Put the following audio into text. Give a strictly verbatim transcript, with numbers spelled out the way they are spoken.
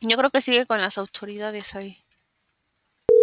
Yo creo que sigue con las autoridades ahí.